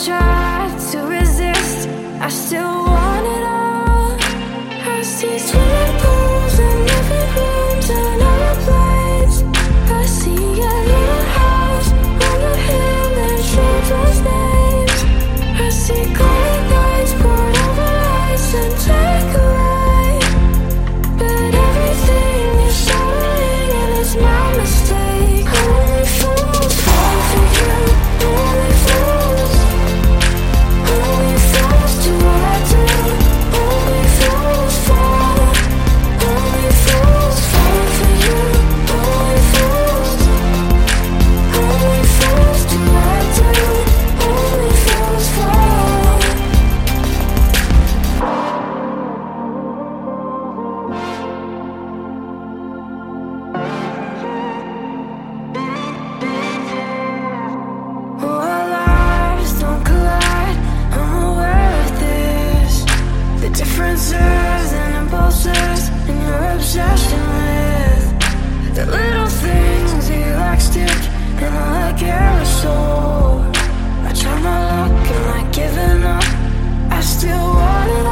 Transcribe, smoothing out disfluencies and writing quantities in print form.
tried to resist, I still want it all. I see swimming pools and living rooms and airplanes. I see a little house on the hill and children's names. I see golden nights poured over lights and take away. But everything is shattering and it's my mistake. Only fools fall for you. Only fools. Only fools do what I do. Only fools fall. Only fools fall for you. Only fools. Only fools do what I do. Only fools fall. Oh, our lives don't collide. I'm aware of this. The differences and impulses and your obsession with the little things that you like stick and I like aerosol. I try my luck, I'm not giving up. I still wanna